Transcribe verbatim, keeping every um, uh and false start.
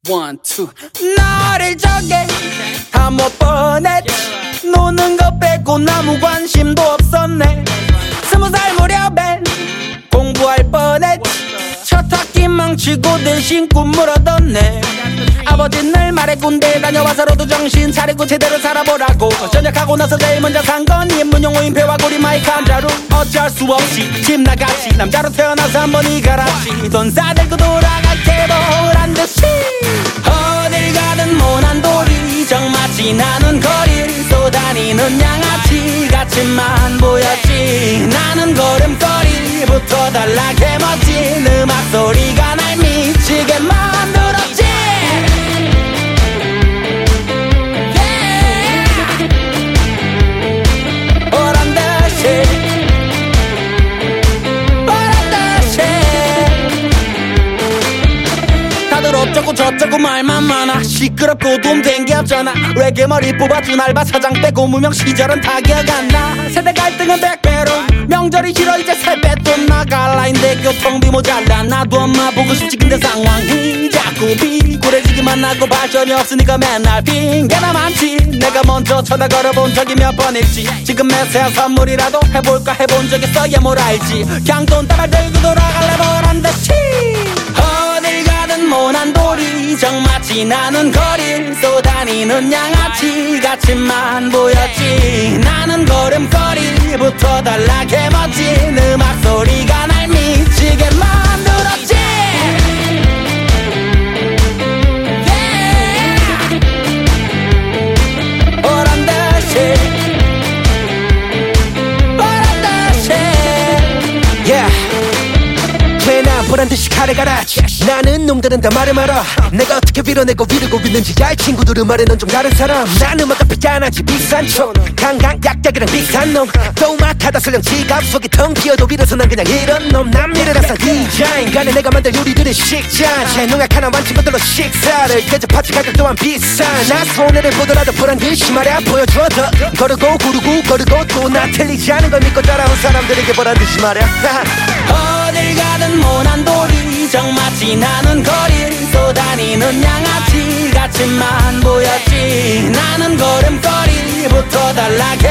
One, two. 너를 적게 한몇 번에 노는 거 빼고 아무 관심도 없었네. 스무 살 무렵엔 공부할 뻔했. 첫 학기 망치고 대신 꿈을 얻었네. 아버지는 늘 말해 군대 다녀와서라도 정신 차리고 제대로 살아보라고. 전역하고 나서 제일 먼저 산 건 입문용 오인표와 고리 마이크 한 자루. 어쩔 수 없이 집 나갔지. 남자로 태어나서 한 번이 가랐지. 돈 싸들고 돌아갈게 보란 듯이. 어딜 가든 모난 돌이 정맞지. 나는 거리를 쏘다니는 양아치 같이만 보였지. 나는 걸음걸이부터 달라게 멋진 음악 소리가 날 미치게 만들었지. 보란 듯이 보란 듯이. 다들 어쩌고 저쩌고 말만 많아. 시끄럽고 도움된 게 없잖아. 레게 머리 뽑아준 알바 사장 빼고 무명 시절은 다 기억 안 나. 세대 갈등은 백배로 명절이 싫어 이제 세뱃돈 나갈 라인데 교통비 모자라. 나도 엄마 보고 싶지 근데 상황이 자꾸 비굴해지기만 하고 발전이 없으니까 맨날 핑계나 많지. 내가 먼저 전화 걸어본 적이 몇 번 있지. 지금 매세한 선물이라도 해볼까 해본 적 있어야 뭘 알지. 그냥 돈 따발 들고 돌아갈래 보란 듯이. 어딜 가든 모난 돌이 정맞지. 나는 거리를 쏘다니는 양아치 같이만 보였지. 나는 걸음걸이부터 달라게 멋진 음악 소리가 날 미치게 만들었지. yeah. 보란 듯이 보란 듯이. yeah. 괜한 보란 듯이 칼을 갈아. 나는 놈들은 다 말을 말아. 내가 어떻게 밀어내고 위르고 있는지 알 친구들은 말해 넌 좀 다른 사람. 나는 막 삐짠하지 비싼 총 강강 약약이랑 비싼 놈. 또 막하다 설령 지갑 속에 텅 비어도 빌어서 난 그냥 이런 놈. 난 미래를 항상 디자인 간에 내가 만들 요리들은 식자. 제 농약 하나 완치 것들로 식사를 대접하지 가격 또한 비싸. 나 손해를 보더라도 보란 듯이 말야 보여줘 더. 거르고 구르고 거르고 또 나 틀리지 않은 걸 믿고 따라온 사람들에게 보란 듯이 말야. 어딜 가든 모난 돌이 정맞지. 나는 거리를 쏘다니는 양아치 같이만 보였지. 나는 걸음걸이부터 달라게